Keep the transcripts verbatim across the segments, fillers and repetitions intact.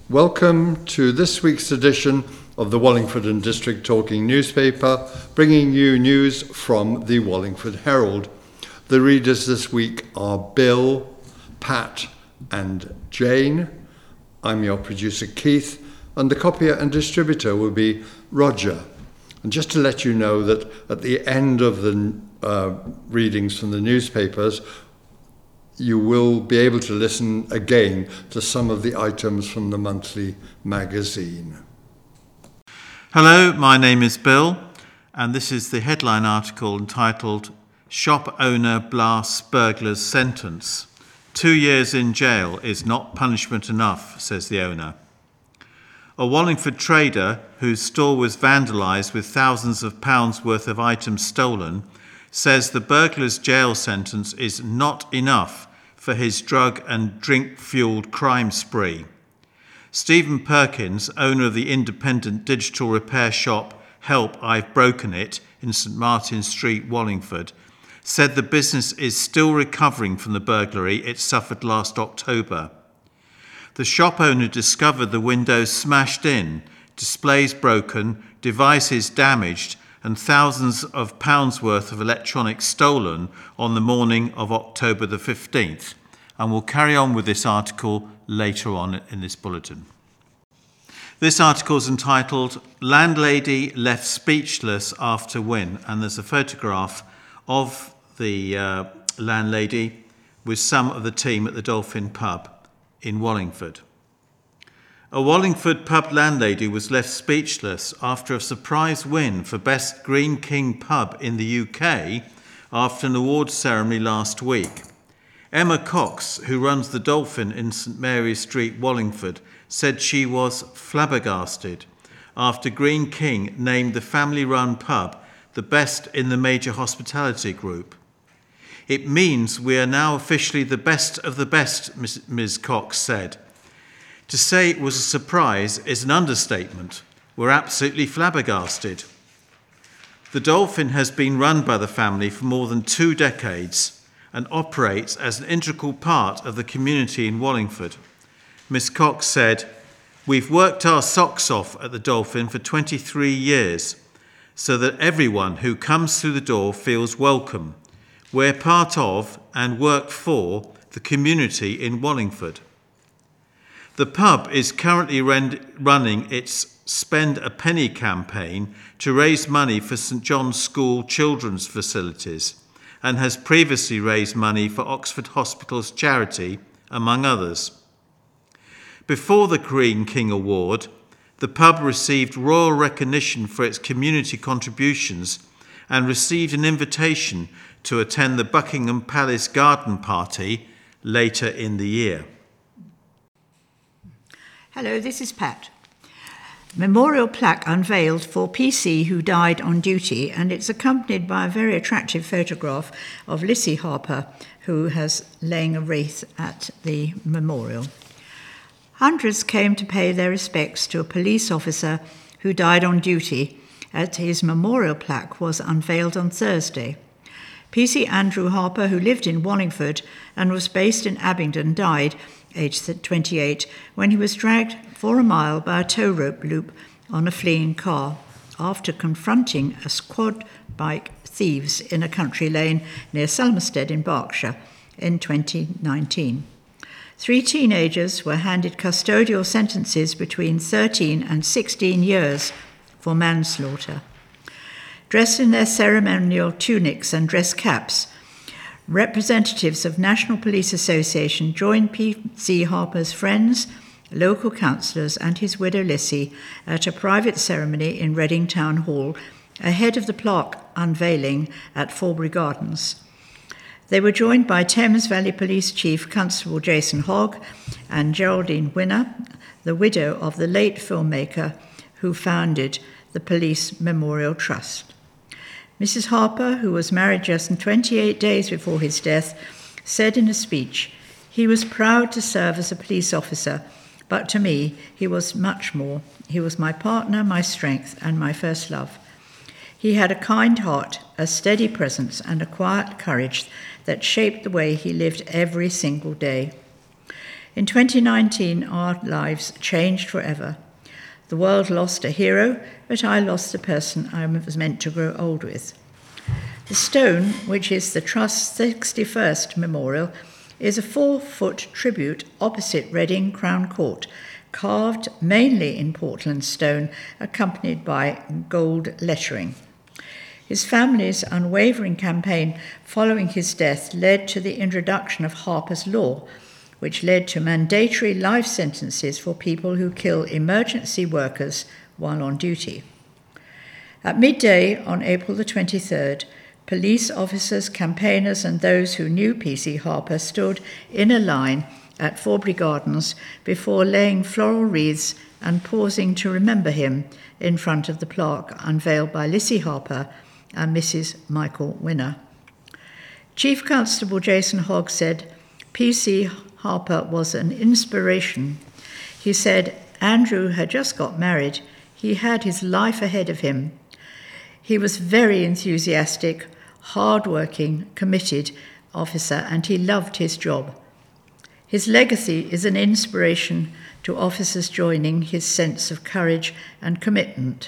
Welcome to this week's edition of the Wallingford and District Talking newspaper, bringing you news from the Wallingford Herald. The readers this week are Bill, Pat and Jane. I'm your producer Keith, and the copier and distributor will be Roger. And just to let you know that at the end of the uh, readings from the newspapers, you will be able to listen again to some of the items from the monthly magazine. Hello, my name is Bill, and this is the headline article entitled Shop Owner Blasts Burglar's Sentence. Two years in jail is not punishment enough, says the owner. A Wallingford trader whose store was vandalised with thousands of pounds worth of items stolen says the burglar's jail sentence is not enough for his drug and drink-fuelled crime spree. Stephen Perkins, owner of the independent digital repair shop Help, I've Broken It in St Martin Street, Wallingford, said the business is still recovering from the burglary it suffered last October. The shop owner discovered the windows smashed in, displays broken, devices damaged, and thousands of pounds worth of electronics stolen on the morning of October the fifteenth. And we'll carry on with this article later on in this bulletin. This article is entitled Landlady Left Speechless After Win, and there's a photograph of the uh, landlady with some of the team at the Dolphin Pub in Wallingford. A Wallingford pub landlady was left speechless after a surprise win for Best Green King Pub in the U K after an awards ceremony last week. Emma Cox, who runs the Dolphin in St Mary's Street, Wallingford, said she was flabbergasted after Green King named the family-run pub the best in the major hospitality group. It means we are now officially the best of the best, Miz Cox said. To say it was a surprise is an understatement. We're absolutely flabbergasted. The Dolphin has been run by the family for more than two decades and operates as an integral part of the community in Wallingford. Miss Cox said, "We've worked our socks off at the Dolphin for twenty-three years so that everyone who comes through the door feels welcome. We're part of and work for the community in Wallingford." The pub is currently rend- running its Spend a Penny campaign to raise money for St John's School children's facilities and has previously raised money for Oxford Hospital's charity, among others. Before the Green King Award, the pub received royal recognition for its community contributions and received an invitation to attend the Buckingham Palace garden party later in the year. Hello, this is Pat. Memorial plaque unveiled for P C who died on duty, and it's accompanied by a very attractive photograph of Lissy Harper, who has laying a wreath at the memorial. Hundreds came to pay their respects to a police officer who died on duty as his memorial plaque was unveiled on Thursday. P C Andrew Harper, who lived in Wallingford and was based in Abingdon, died, aged twenty-eight, when he was dragged for a mile by a tow rope loop on a fleeing car after confronting a squad bike thieves in a country lane near Selmstead in Berkshire in twenty nineteen. Three teenagers were handed custodial sentences between thirteen and sixteen years for manslaughter. Dressed in their ceremonial tunics and dress caps, representatives of National Police Association joined P C Harper's friends, local councillors and his widow Lissy at a private ceremony in Reading Town Hall ahead of the plaque unveiling at Forbury Gardens. They were joined by Thames Valley Police Chief Constable Jason Hogg and Geraldine Winner, the widow of the late filmmaker who founded the Police Memorial Trust. Missus Harper, who was married just twenty-eight days before his death, said in a speech, "He was proud to serve as a police officer, but to me, he was much more. He was my partner, my strength, and my first love. He had a kind heart, a steady presence, and a quiet courage that shaped the way he lived every single day. In twenty nineteen, our lives changed forever. The world lost a hero, but I lost the person I was meant to grow old with. The stone, which is the Trust's sixty-first memorial, is a four-foot tribute opposite Reading Crown Court, carved mainly in Portland stone, accompanied by gold lettering. His family's unwavering campaign following his death led to the introduction of Harper's Law, which led to mandatory life sentences for people who kill emergency workers while on duty. At midday on April the twenty-third, police officers, campaigners, and those who knew P C Harper stood in a line at Forbury Gardens before laying floral wreaths and pausing to remember him in front of the plaque unveiled by Lissy Harper and Missus Michael Winner. Chief Constable Jason Hogg said, P C Harper was an inspiration. He said Andrew had just got married. He had his life ahead of him. He was very enthusiastic, hard-working, committed officer, and he loved his job. His legacy is an inspiration to officers joining his sense of courage and commitment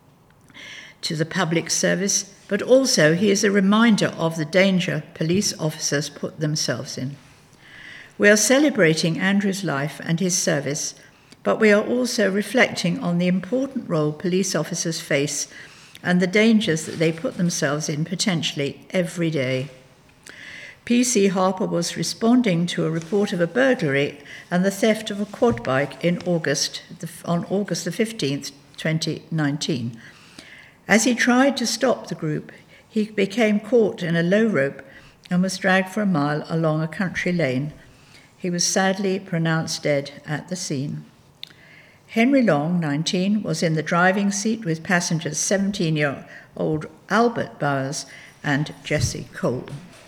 to the public service, but also he is a reminder of the danger police officers put themselves in. We are celebrating Andrew's life and his service, but we are also reflecting on the important role police officers face and the dangers that they put themselves in potentially every day. P C Harper was responding to a report of a burglary and the theft of a quad bike in August, on August the fifteenth, twenty nineteen. As he tried to stop the group, he became caught in a low rope and was dragged for a mile along a country lane. He was sadly pronounced dead at the scene. Henry Long, nineteen, was in the driving seat with passengers seventeen-year-old Albert Bowers and Jesse Cole.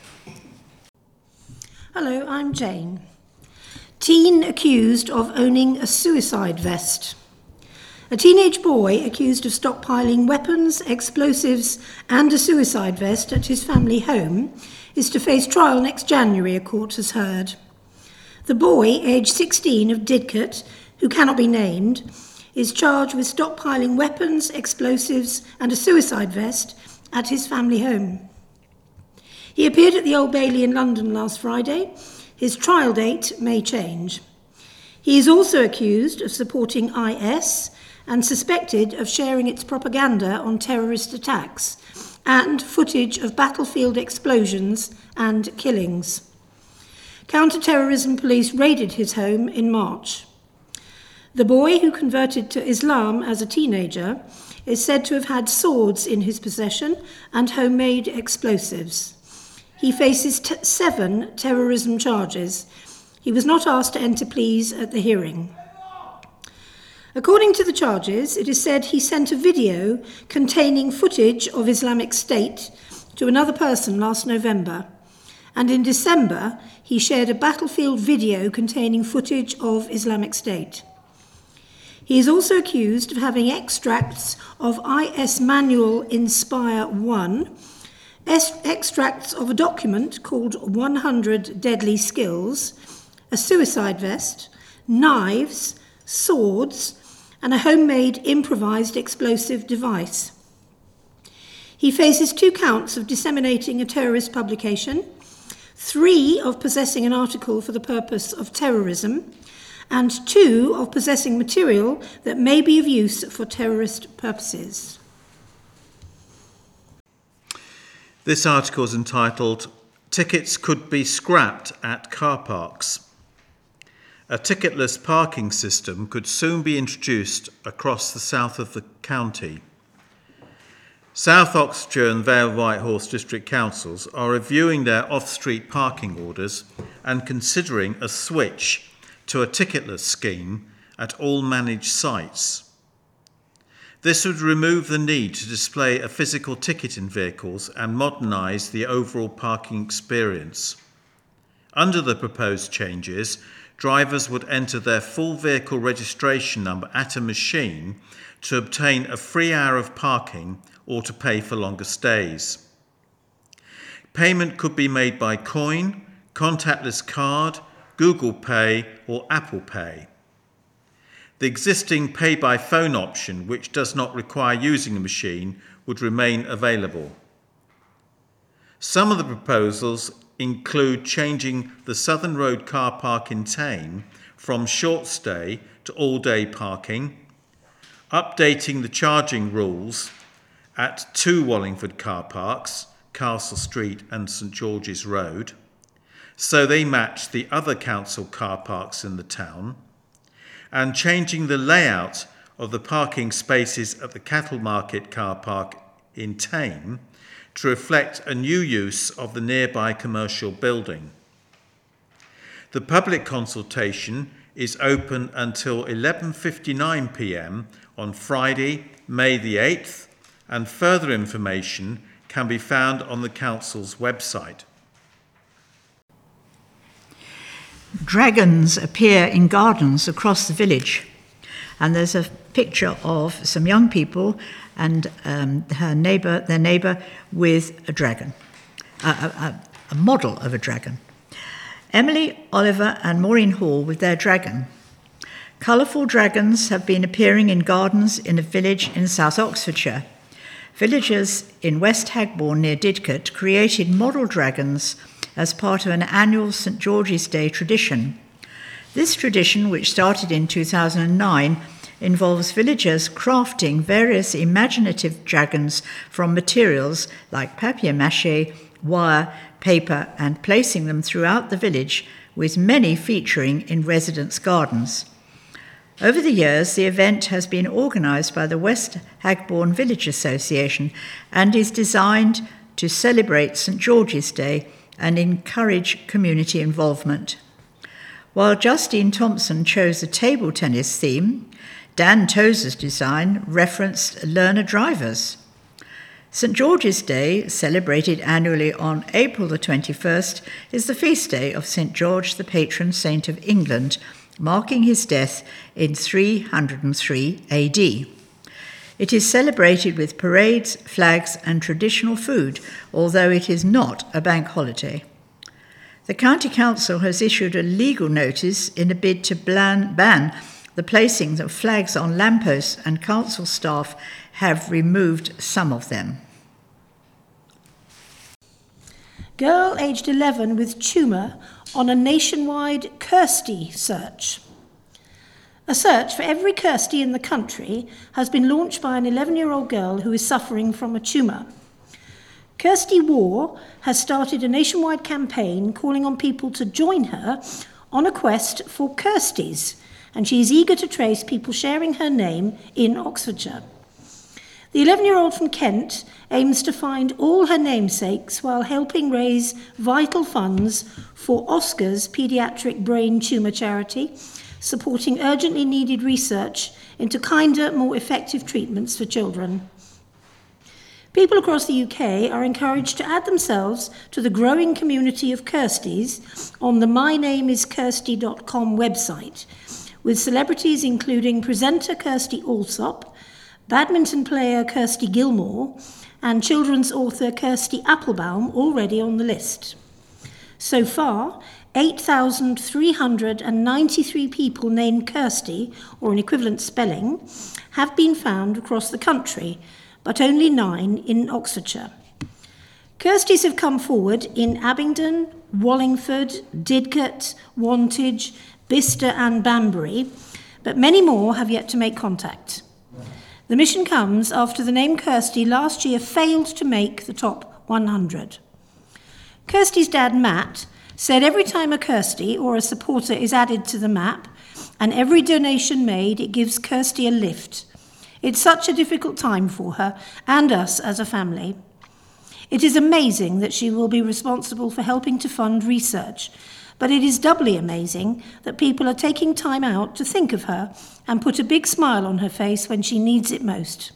Hello, I'm Jane. Teen accused of owning a suicide vest. A teenage boy accused of stockpiling weapons, explosives, and a suicide vest at his family home is to face trial next January, a court has heard. The boy, aged sixteen, of Didcot, who cannot be named, is charged with stockpiling weapons, explosives, and a suicide vest at his family home. He appeared at the Old Bailey in London last Friday. His trial date may change. He is also accused of supporting I S and suspected of sharing its propaganda on terrorist attacks and footage of battlefield explosions and killings. Counter-terrorism police raided his home in March. The boy, who converted to Islam as a teenager, is said to have had swords in his possession and homemade explosives. He faces t- seven terrorism charges. He was not asked to enter pleas at the hearing. According to the charges, it is said he sent a video containing footage of Islamic State to another person last November, and in December he shared a battlefield video containing footage of Islamic State. He is also accused of having extracts of I S Manual Inspire one, extracts of a document called one hundred Deadly Skills, a suicide vest, knives, swords, and a homemade improvised explosive device. He faces two counts of disseminating a terrorist publication, three of possessing an article for the purpose of terrorism, and two of possessing material that may be of use for terrorist purposes. This article is entitled, Tickets Could Be Scrapped at Car Parks. A ticketless parking system could soon be introduced across the south of the county. South Oxfordshire and Vale Whitehorse district councils are reviewing their off-street parking orders and considering a switch to a ticketless scheme at all managed sites. This would remove the need to display a physical ticket in vehicles and modernise the overall parking experience. Under the proposed changes, drivers would enter their full vehicle registration number at a machine to obtain a free hour of parking or to pay for longer stays. Payment could be made by coin, contactless card, Google Pay or Apple Pay. The existing pay by phone option, which does not require using a machine, would remain available. Some of the proposals include changing the Southern Road car park in Thame from short stay to all-day parking, updating the charging rules at two Wallingford car parks, Castle Street and St George's Road, so they match the other council car parks in the town, and changing the layout of the parking spaces at the Cattle Market car park in Thame to reflect a new use of the nearby commercial building. The public consultation is open until eleven fifty-nine p m on Friday, May the eighth, and further information can be found on the council's website. Dragons appear in gardens across the village, and there's a picture of some young people and um, her neighbour, their neighbour, with a dragon, a, a, a model of a dragon. Emily, Oliver and Maureen Hall with their dragon. Colourful dragons have been appearing in gardens in a village in South Oxfordshire. Villagers in West Hagbourne near Didcot created model dragons as part of an annual St George's Day tradition. This tradition, which started in two thousand nine, involves villagers crafting various imaginative dragons from materials like papier-mâché, wire, paper, and placing them throughout the village, with many featuring in residents' gardens. Over the years, the event has been organised by the West Hagbourne Village Association and is designed to celebrate St George's Day and encourage community involvement. While Justine Thompson chose a table tennis theme, Dan Tozer's design referenced learner drivers. St George's Day, celebrated annually on April the twenty-first, is the feast day of St George, the patron saint of England, marking his death in three hundred three A D. It is celebrated with parades, flags and traditional food, although it is not a bank holiday. The County Council has issued a legal notice in a bid to ban, ban the placing of flags on lampposts, and council staff have removed some of them. Girl aged eleven with tumour on a nationwide Kirsty search. A search for every Kirsty in the country has been launched by an eleven-year-old girl who is suffering from a tumour. Kirsty War has started a nationwide campaign calling on people to join her on a quest for Kirstys, and she is eager to trace people sharing her name in Oxfordshire. The eleven-year-old from Kent aims to find all her namesakes while helping raise vital funds for Oscar's paediatric brain tumour charity, supporting urgently needed research into kinder, more effective treatments for children. People across the U K are encouraged to add themselves to the growing community of Kirstys on the my name is kirsty dot com website, with celebrities including presenter Kirsty Allsop, badminton player Kirsty Gilmore, and children's author Kirsty Applebaum already on the list. So far, eight thousand three hundred ninety-three people named Kirsty, or an equivalent spelling, have been found across the country, but only nine in Oxfordshire. Kirstys have come forward in Abingdon, Wallingford, Didcot, Wantage, Bicester and Banbury, but many more have yet to make contact. The mission comes after the name Kirsty last year failed to make the top one hundred. Kirsty's dad, Matt, said every time a Kirsty or a supporter is added to the map and every donation made, it gives Kirsty a lift. It's such a difficult time for her and us as a family. It is amazing that she will be responsible for helping to fund research, but it is doubly amazing that people are taking time out to think of her and put a big smile on her face when she needs it most.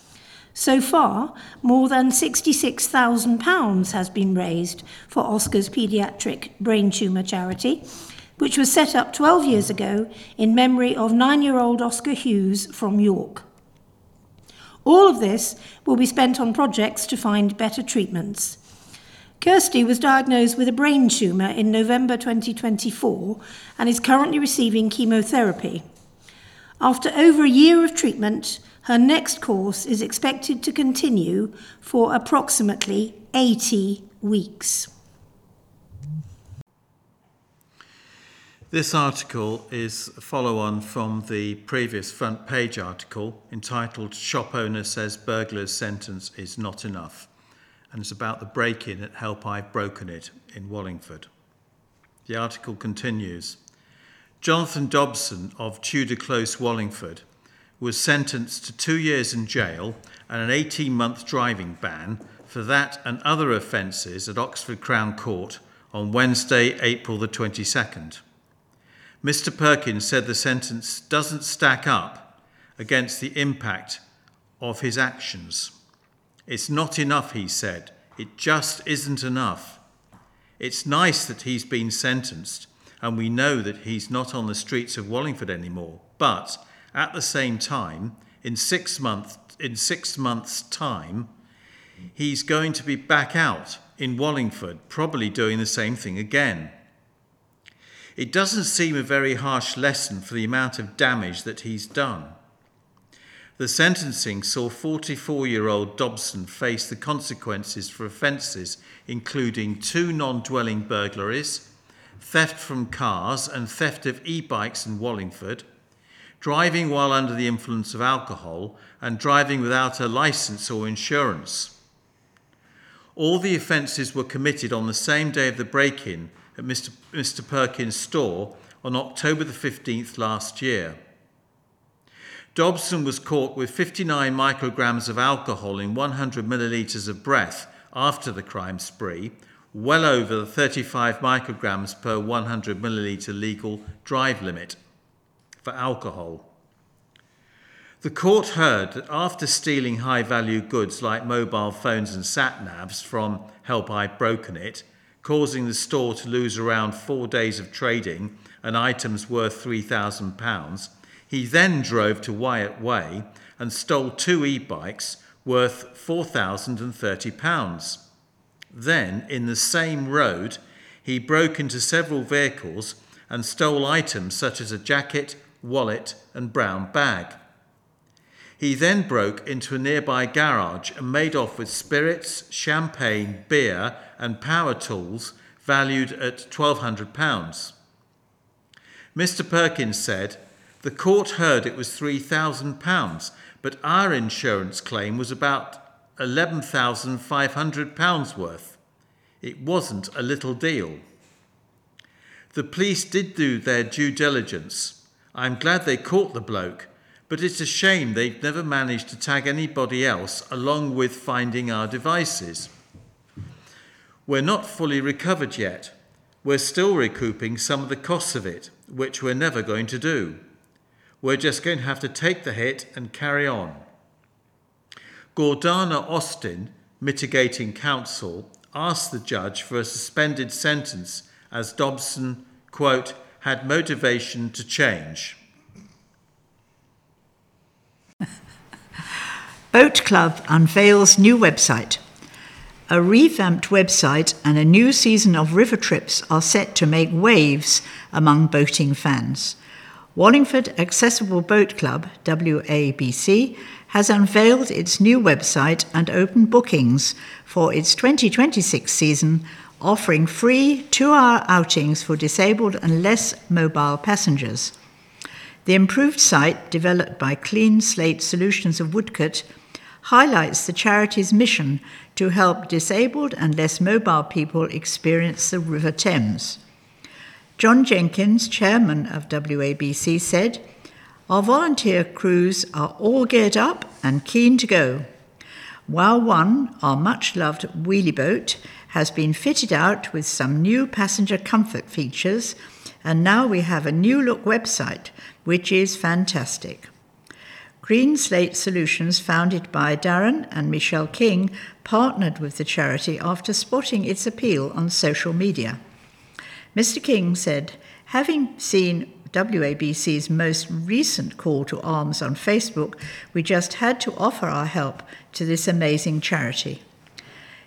So far, more than sixty-six thousand pounds has been raised for Oscar's paediatric brain tumour charity, which was set up twelve years ago in memory of nine-year-old Oscar Hughes from York. All of this will be spent on projects to find better treatments. Kirsty was diagnosed with a brain tumour in November twenty twenty-four and is currently receiving chemotherapy. After over a year of treatment, her next course is expected to continue for approximately eighty weeks. This article is a follow-on from the previous front page article entitled "Shop Owner Says Burglar's Sentence is Not Enough," and it's about the break-in at Help I've Broken It in Wallingford. The article continues. Jonathan Dobson of Tudor Close, Wallingford, was sentenced to two years in jail and an eighteen-month driving ban for that and other offences at Oxford Crown Court on Wednesday, April the twenty-second. Mister Perkins said the sentence doesn't stack up against the impact of his actions. It's not enough, he said. It just isn't enough. It's nice that he's been sentenced and we know that he's not on the streets of Wallingford anymore. But at the same time, in six months, in six months' time, he's going to be back out in Wallingford, probably doing the same thing again. It doesn't seem a very harsh lesson for the amount of damage that he's done. The sentencing saw forty-four-year-old Dobson face the consequences for offences including two non-dwelling burglaries, theft from cars and theft of e-bikes in Wallingford, driving while under the influence of alcohol, and driving without a licence or insurance. All the offences were committed on the same day of the break-in at Mister Mister Perkins' store on October the fifteenth last year. Dobson was caught with fifty-nine micrograms of alcohol in one hundred millilitres of breath after the crime spree, well over the thirty-five micrograms per one hundred millilitre legal drive limit for alcohol. The court heard that after stealing high-value goods like mobile phones and sat-navs from Help I've Broken It, causing the store to lose around four days of trading and items worth three thousand pounds, he then drove to Wyatt Way and stole two e-bikes worth four thousand thirty pounds. Then, in the same road, he broke into several vehicles and stole items such as a jacket, wallet and brown bag. He then broke into a nearby garage and made off with spirits, champagne, beer and power tools valued at twelve hundred pounds. Mister Perkins said, "The court heard it was three thousand pounds, but our insurance claim was about eleven thousand five hundred pounds worth. It wasn't a little deal." The police did do their due diligence. I'm glad they caught the bloke, but it's a shame they've never managed to tag anybody else along with finding our devices. We're not fully recovered yet. We're still recouping some of the costs of it, which we're never going to do. We're just going to have to take the hit and carry on. Gordana Austin, mitigating counsel, asked the judge for a suspended sentence as Dobson, quote, had motivation to change. Boat Club unveils new website. A revamped website and a new season of river trips are set to make waves among boating fans. Wallingford Accessible Boat Club, W A B C, has unveiled its new website and opened bookings for its twenty twenty-six season, offering free two-hour outings for disabled and less mobile passengers. The improved site, developed by Clean Slate Solutions of Woodcote, highlights the charity's mission to help disabled and less mobile people experience the River Thames. John Jenkins, chairman of W A B C, said, "Our volunteer crews are all geared up and keen to go. Wow One, our much-loved wheelie boat, has been fitted out with some new passenger comfort features, and now we have a new-look website, which is fantastic." Green Slate Solutions, founded by Darren and Michelle King, partnered with the charity after spotting its appeal on social media. Mister King said, "Having seen W A B C's most recent call to arms on Facebook, we just had to offer our help to this amazing charity.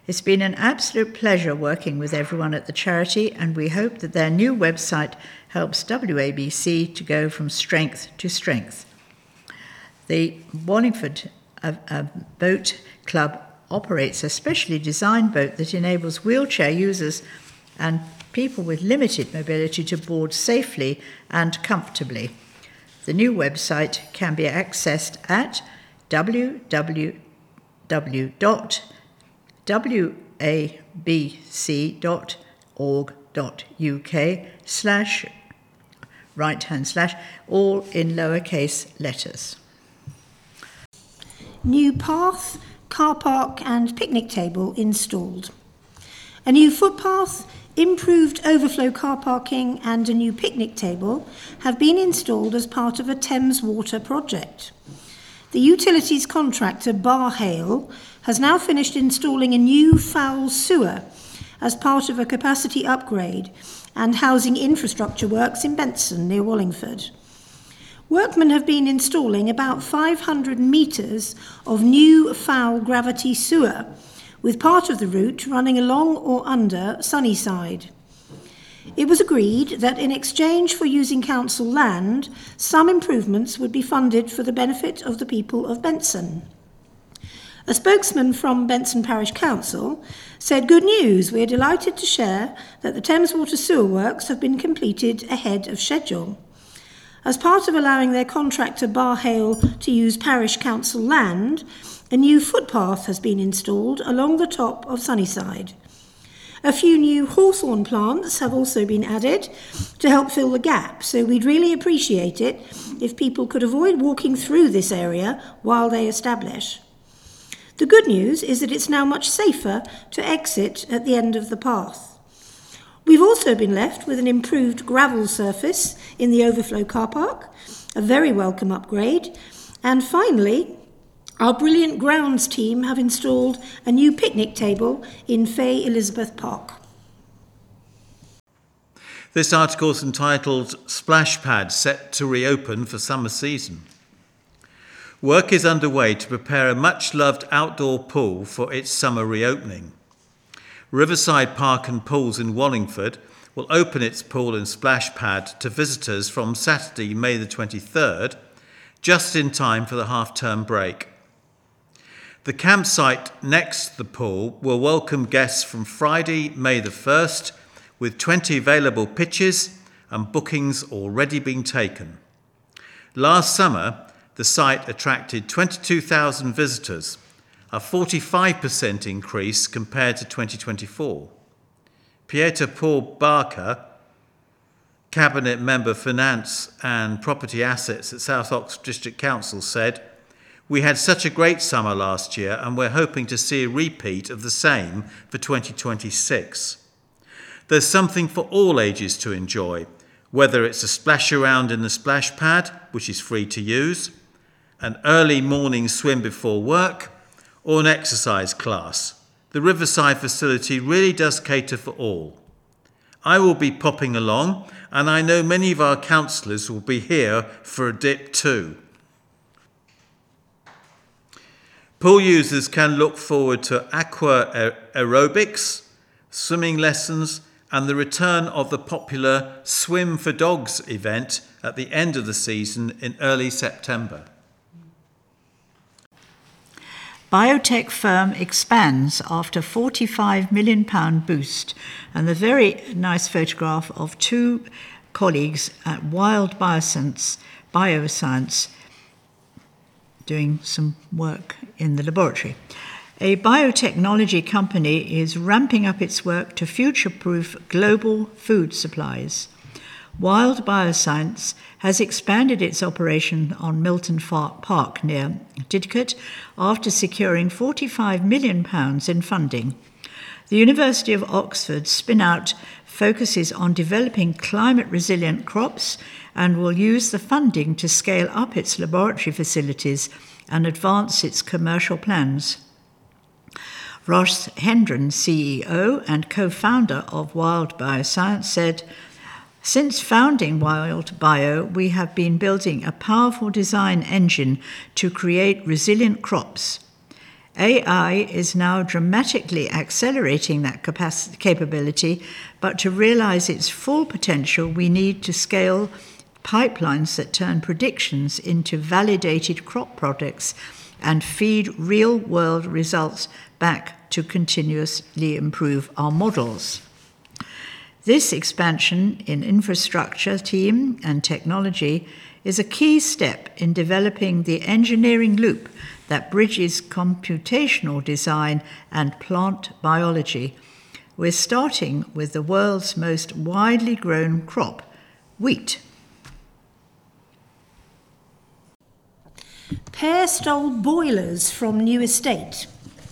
It's been an absolute pleasure working with everyone at the charity, and we hope that their new website helps W A B C to go from strength to strength. The Wallingford uh, uh, Boat Club operates a specially designed boat that enables wheelchair users and people with limited mobility to board safely and comfortably. The new website can be accessed at w w w dot w a b c dot org dot u k slash right hand slash, all in lowercase letters. New path, car park and picnic table installed. A new footpath, improved overflow car parking and a new picnic table have been installed as part of a Thames Water project. The utilities contractor Barhale has now finished installing a new foul sewer as part of a capacity upgrade and housing infrastructure works in Benson near Wallingford. Workmen have been installing about five hundred metres of new foul gravity sewer, with part of the route running along or under Sunnyside. It was agreed that in exchange for using council land, some improvements would be funded for the benefit of the people of Benson. A spokesman from Benson Parish Council said, "Good news, we are delighted to share that the Thames Water sewer works have been completed ahead of schedule. As part of allowing their contractor Barhale to use parish council land, a new footpath has been installed along the top of Sunnyside. A few new hawthorn plants have also been added to help fill the gap, so we'd really appreciate it if people could avoid walking through this area while they establish. The good news is that it's now much safer to exit at the end of the path. We've also been left with an improved gravel surface in the overflow car park, a very welcome upgrade, and finally, our brilliant grounds team have installed a new picnic table in Fay Elizabeth Park." This article is entitled Splash Pad Set to Reopen for Summer Season. Work is underway to prepare a much-loved outdoor pool for its summer reopening. Riverside Park and Pools in Wallingford will open its pool and splash pad to visitors from Saturday, May the twenty-third, just in time for the half-term break. The campsite next to the pool will welcome guests from Friday, May the first, with twenty available pitches and bookings already being taken. Last summer, the site attracted twenty-two thousand visitors, a forty-five percent increase compared to twenty twenty-four. Pieter Paul Barker, Cabinet Member Finance and Property Assets at South Oxford District Council, said, "We had such a great summer last year and we're hoping to see a repeat of the same for twenty twenty-six. There's something for all ages to enjoy, whether it's a splash around in the splash pad, which is free to use, an early morning swim before work, or an exercise class. The Riverside facility really does cater for all. I will be popping along, and I know many of our councillors will be here for a dip too." Pool users can look forward to aqua aerobics, swimming lessons, and the return of the popular Swim for Dogs event at the end of the season in early September. Biotech firm expands after forty-five million pounds boost, and the very nice photograph of two colleagues at Wild Bioscience, Bioscience doing some work in the laboratory. A biotechnology company is ramping up its work to future-proof global food supplies. Wild Bioscience has expanded its operation on Milton Park near Didcot after securing forty-five million pounds in funding. The University of Oxford's spin-out focuses on developing climate-resilient crops and will use the funding to scale up its laboratory facilities and advance its commercial plans. Ross Hendren, C E O and co-founder of Wild Bioscience, said, "Since founding Wild Bio, we have been building a powerful design engine to create resilient crops. A I is now dramatically accelerating that capacity, capability, but to realize its full potential, we need to scale pipelines that turn predictions into validated crop products and feed real-world results back to continuously improve our models. This expansion in infrastructure, team, and technology is a key step in developing the engineering loop that bridges computational design and plant biology. We're starting with the world's most widely grown crop, wheat. Pair stole boilers from new estate.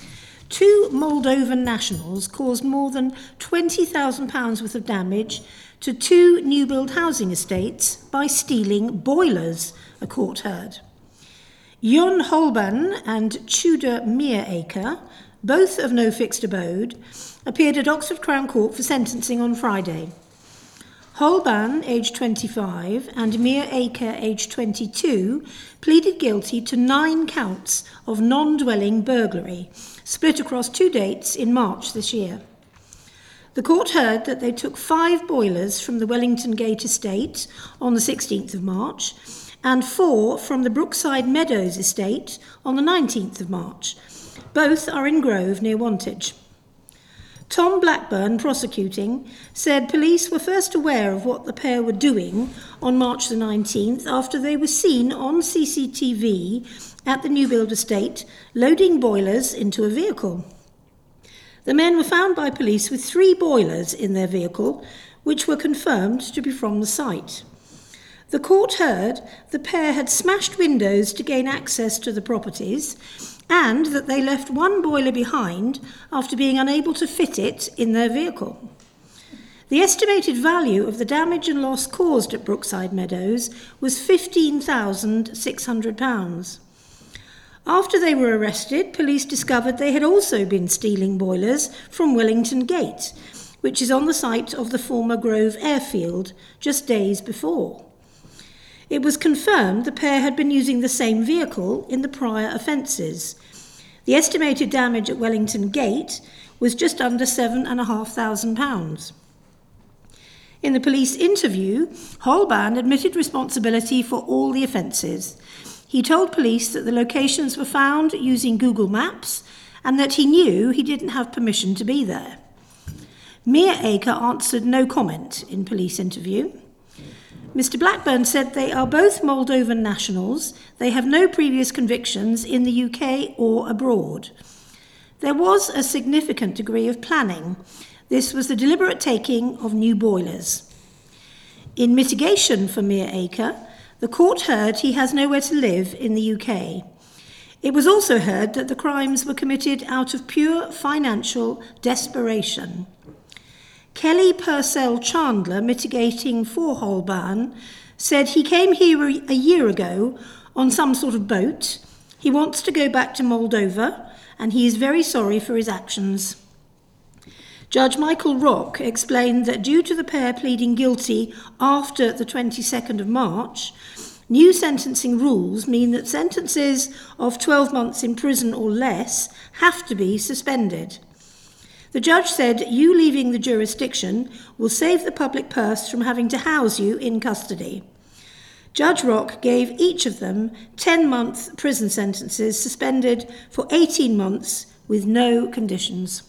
Two Moldovan nationals caused more than twenty thousand pounds worth of damage to two new-build housing estates by stealing boilers, a court heard. Jon Holban and Tudor Meeraker, both of no fixed abode, appeared at Oxford Crown Court for sentencing on Friday. Holban, aged twenty-five, and Meeraker, aged twenty-two, pleaded guilty to nine counts of non-dwelling burglary, split across two dates in March this year. The court heard that they took five boilers from the Wellington Gate estate on the sixteenth of March and four from the Brookside Meadows estate on the nineteenth of March. Both are in Grove near Wantage. Tom Blackburn, prosecuting, said police were first aware of what the pair were doing on March the nineteenth after they were seen on C C T V at the new build estate loading boilers into a vehicle. The men were found by police with three boilers in their vehicle, which were confirmed to be from the site. The court heard the pair had smashed windows to gain access to the properties and that they left one boiler behind after being unable to fit it in their vehicle. The estimated value of the damage and loss caused at Brookside Meadows was fifteen thousand six hundred pounds. After they were arrested, police discovered they had also been stealing boilers from Wellington Gate, which is on the site of the former Grove airfield, just days before. It was confirmed the pair had been using the same vehicle in the prior offences. The estimated damage at Wellington Gate was just under seven and a half thousand pounds. In the police interview, Holban admitted responsibility for all the offences. He told police that the locations were found using Google Maps and that he knew he didn't have permission to be there. Meeraker answered no comment in police interview. Mister Blackburn said they are both Moldovan nationals. They have no previous convictions in the U K or abroad. There was a significant degree of planning. This was the deliberate taking of new boilers. In mitigation for Meeraker, the court heard he has nowhere to live in the U K. It was also heard that the crimes were committed out of pure financial desperation. Kelly Purcell Chandler, mitigating for Holban, said he came here a year ago on some sort of boat. He wants to go back to Moldova, and he is very sorry for his actions. Judge Michael Rock explained that due to the pair pleading guilty after the twenty-second of March, new sentencing rules mean that sentences of twelve months in prison or less have to be suspended. The judge said, "You leaving the jurisdiction will save the public purse from having to house you in custody." Judge Rock gave each of them ten-month prison sentences suspended for eighteen months with no conditions.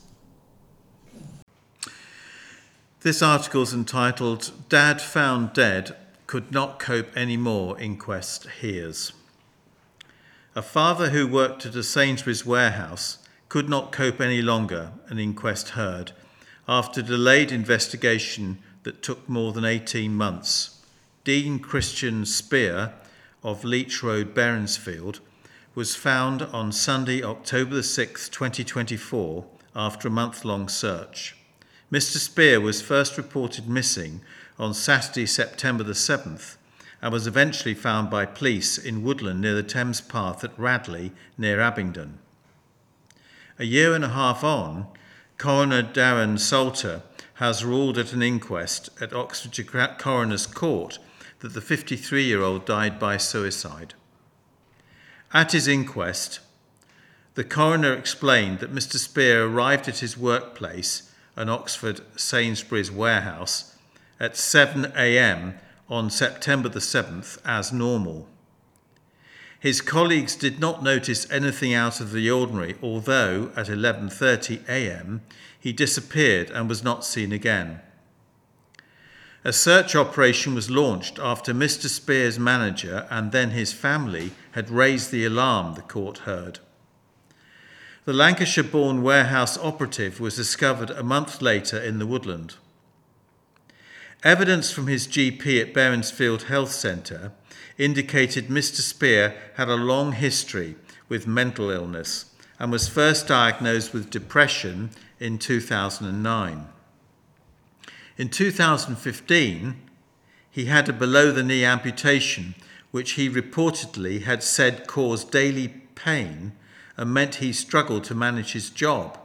This article is entitled, "Dad Found Dead, Could Not Cope Anymore, Inquest Hears." A father who worked at a Sainsbury's warehouse could not cope any longer, an inquest heard, after delayed investigation that took more than eighteen months. Dean Christian Spear of Leach Road, Berensfield, was found on Sunday, October the sixth, twenty twenty-four, after a month-long search. Mister Spear was first reported missing on Saturday, September the seventh, and was eventually found by police in woodland near the Thames Path at Radley, near Abingdon. A year and a half on, Coroner Darren Salter has ruled at an inquest at Oxfordshire Coroner's Court that the fifty-three-year-old died by suicide. At his inquest, the coroner explained that Mister Spear arrived at his workplace, an Oxford Sainsbury's warehouse, at seven a.m. on September the seventh as normal. His colleagues did not notice anything out of the ordinary, although at eleven thirty a.m. he disappeared and was not seen again. A search operation was launched after Mister Spear's manager and then his family had raised the alarm, the court heard. The Lancashire-born warehouse operative was discovered a month later in the woodland. Evidence from his G P at Berensfield Health Centre indicated Mister Spear had a long history with mental illness and was first diagnosed with depression in two thousand nine. In two thousand fifteen, he had a below-the-knee amputation, which he reportedly had said caused daily pain and meant he struggled to manage his job.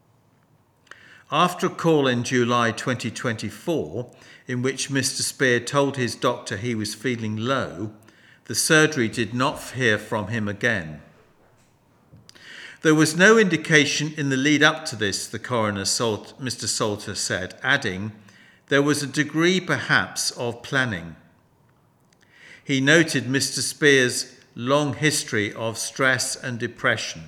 After a call in July twenty twenty-four, in which Mister Spear told his doctor he was feeling low, the surgery did not hear from him again. There was no indication in the lead up to this, the coroner, Mister Salter, said, adding, there was a degree perhaps of planning. He noted Mister Spear's long history of stress and depression.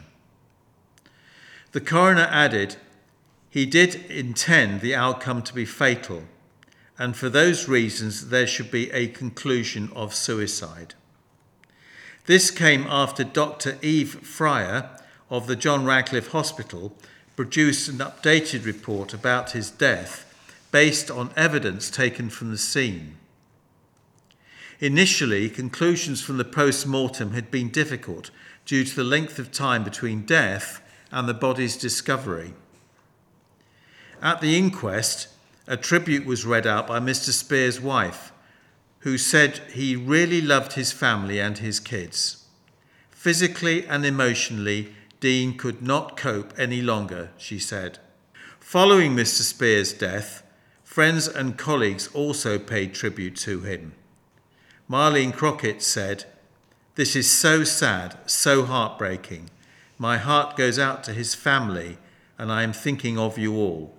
The coroner added, he did intend the outcome to be fatal, and for those reasons there should be a conclusion of suicide. This came after Doctor Eve Fryer of the John Radcliffe Hospital produced an updated report about his death based on evidence taken from the scene. Initially, conclusions from the post-mortem had been difficult due to the length of time between death and the body's discovery. At the inquest, a tribute was read out by Mister Spear's wife, who said he really loved his family and his kids. Physically and emotionally, Dean could not cope any longer, she said. Following Mister Spear's death, friends and colleagues also paid tribute to him. Marlene Crockett said, this is so sad, so heartbreaking. My heart goes out to his family, and I am thinking of you all.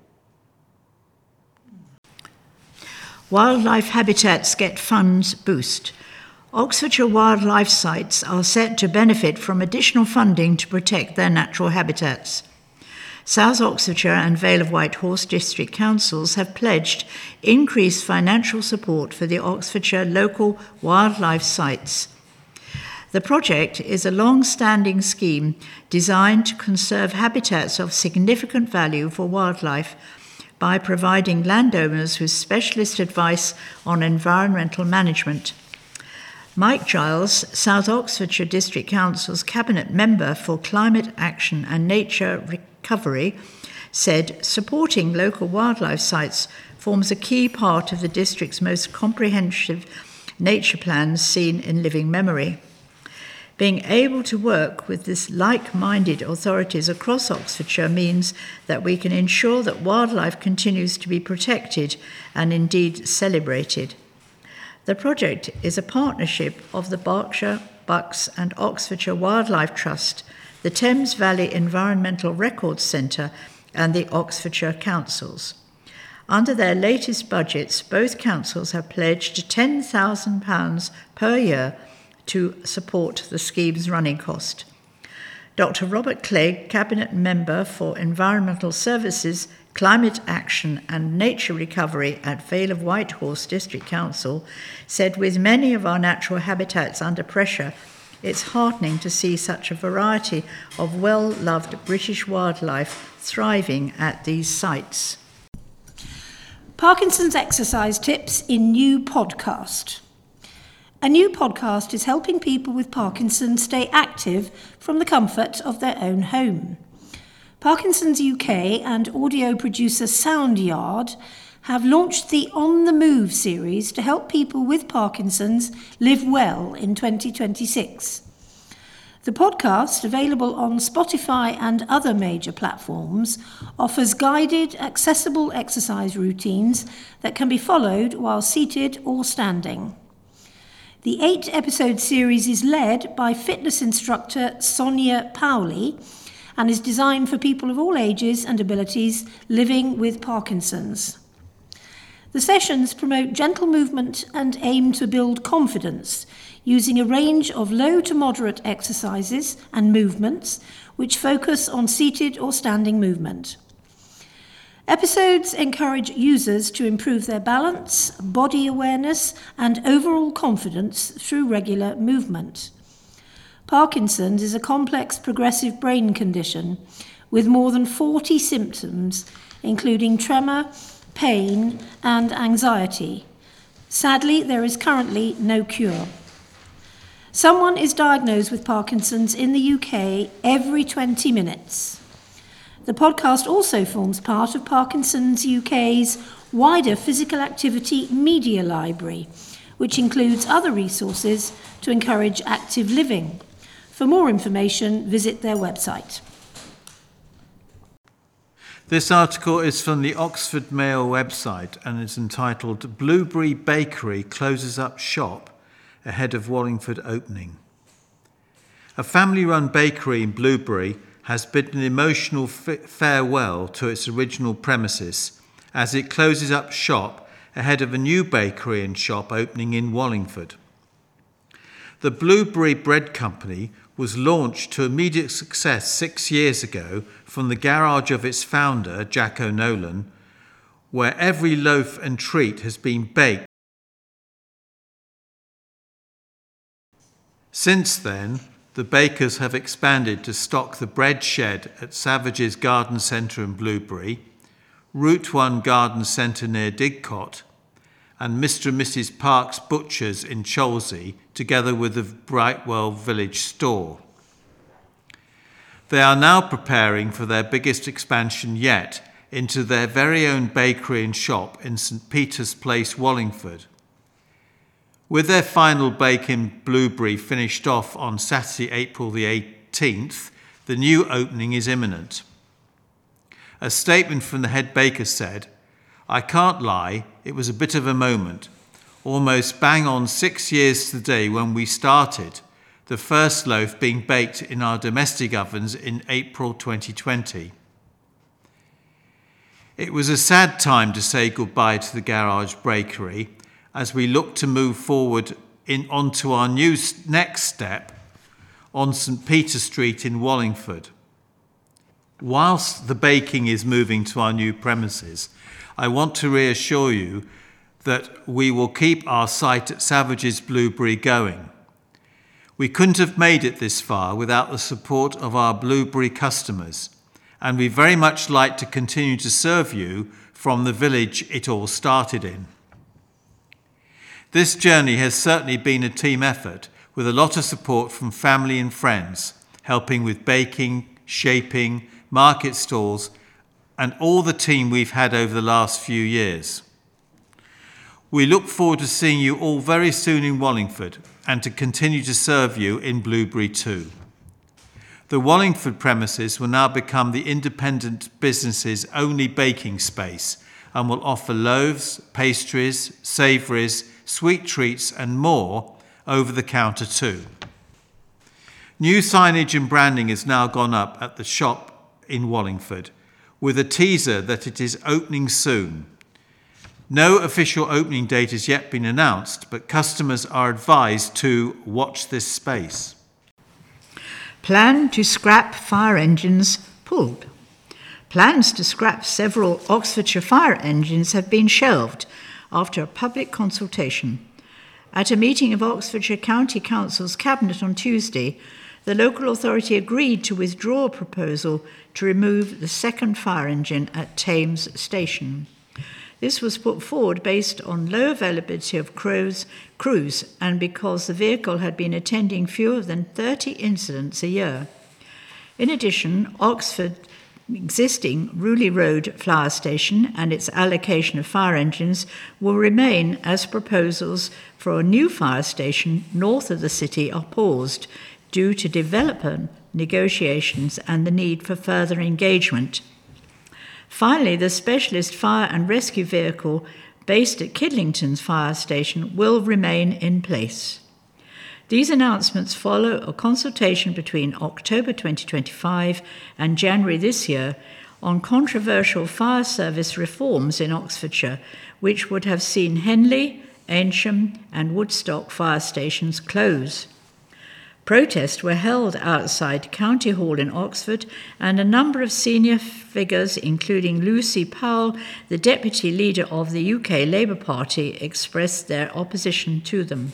Wildlife habitats get funds boost. Oxfordshire wildlife sites are set to benefit from additional funding to protect their natural habitats. South Oxfordshire and Vale of White Horse District Councils have pledged increased financial support for the Oxfordshire local wildlife sites. The project is a long-standing scheme designed to conserve habitats of significant value for wildlife by providing landowners with specialist advice on environmental management. Mike Giles, South Oxfordshire District Council's Cabinet Member for Climate Action and Nature Recovery, said supporting local wildlife sites forms a key part of the district's most comprehensive nature plans seen in living memory. Being able to work with this like-minded authorities across Oxfordshire means that we can ensure that wildlife continues to be protected and indeed celebrated. The project is a partnership of the Berkshire, Bucks and Oxfordshire Wildlife Trust, the Thames Valley Environmental Records Centre and the Oxfordshire Councils. Under their latest budgets, both councils have pledged ten thousand pounds per year to support the scheme's running cost. Doctor Robert Clegg, Cabinet Member for Environmental Services, Climate Action and Nature Recovery at Vale of White Horse District Council, said with many of our natural habitats under pressure, it's heartening to see such a variety of well-loved British wildlife thriving at these sites. Parkinson's exercise tips in new podcast. A new podcast is helping people with Parkinson's stay active from the comfort of their own home. Parkinson's U K and audio producer Soundyard have launched the On the Move series to help people with Parkinson's live well in twenty twenty-six. The podcast, available on Spotify and other major platforms, offers guided, accessible exercise routines that can be followed while seated or standing. The eight-episode series is led by fitness instructor Sonia Powley and is designed for people of all ages and abilities living with Parkinson's. The sessions promote gentle movement and aim to build confidence using a range of low to moderate exercises and movements which focus on seated or standing movement. Episodes encourage users to improve their balance, body awareness, and overall confidence through regular movement. Parkinson's is a complex progressive brain condition with more than forty symptoms, including tremor, pain, and anxiety. Sadly, there is currently no cure. Someone is diagnosed with Parkinson's in the U K every twenty minutes. The podcast also forms part of Parkinson's U K's wider physical activity media library, which includes other resources to encourage active living. For more information, visit their website. This article is from the Oxford Mail website and is entitled Blueberry Bakery Closes Up Shop Ahead of Wallingford Opening. A family-run bakery in Blueberry has bid an emotional f- farewell to its original premises as it closes up shop ahead of a new bakery and shop opening in Wallingford. The Blueberry Bread Company was launched to immediate success six years ago from the garage of its founder, Jack O'Nolan, where every loaf and treat has been baked. Since then, the bakers have expanded to stock the bread shed at Savage's Garden Centre in Blueberry, Route one Garden Centre near Didcot, and Mister and Missus Park's Butchers in Cholsey, together with the Brightwell Village store. They are now preparing for their biggest expansion yet into their very own bakery and shop in St Peter's Place, Wallingford. With their final bake in Blueberry finished off on Saturday, April the eighteenth, the new opening is imminent. A statement from the head baker said, "I can't lie, it was a bit of a moment. Almost bang on six years to the day when we started, the first loaf being baked in our domestic ovens in April twenty twenty. It was a sad time to say goodbye to the garage bakery as we look to move forward in onto our new next step on St Peter Street in Wallingford. Whilst the baking is moving to our new premises, I want to reassure you that we will keep our site at Savage's Blueberry going. We couldn't have made it this far without the support of our Blueberry customers, and we very much like to continue to serve you from the village it all started in. This journey has certainly been a team effort with a lot of support from family and friends, helping with baking, shaping, market stalls, and all the team we've had over the last few years. We look forward to seeing you all very soon in Wallingford and to continue to serve you in Blueberry too. The Wallingford premises will now become the independent business's only baking space and will offer loaves, pastries, savouries, sweet treats and more over the counter too. New signage and branding has now gone up at the shop in Wallingford with a teaser that it is opening soon. No official opening date has yet been announced, but customers are advised to watch this space. Plan to scrap fire engines pulled. Plans to scrap several Oxfordshire fire engines have been shelved after a public consultation. At a meeting of Oxfordshire County Council's Cabinet on Tuesday, the local authority agreed to withdraw a proposal to remove the second fire engine at Thames Station. This was put forward based on low availability of crews, crews and because the vehicle had been attending fewer than thirty incidents a year. In addition, Oxford existing Rewley Road Flower Station and its allocation of fire engines will remain as proposals for a new fire station north of the city are paused due to developer negotiations and the need for further engagement. Finally, the specialist fire and rescue vehicle based at Kidlington's fire station will remain in place. These announcements follow a consultation between October twenty twenty-five and January this year on controversial fire service reforms in Oxfordshire, which would have seen Henley, Aynsham and Woodstock fire stations close. Protests were held outside County Hall in Oxford, and a number of senior figures, including Lucy Powell, the deputy leader of the U K Labour Party, expressed their opposition to them.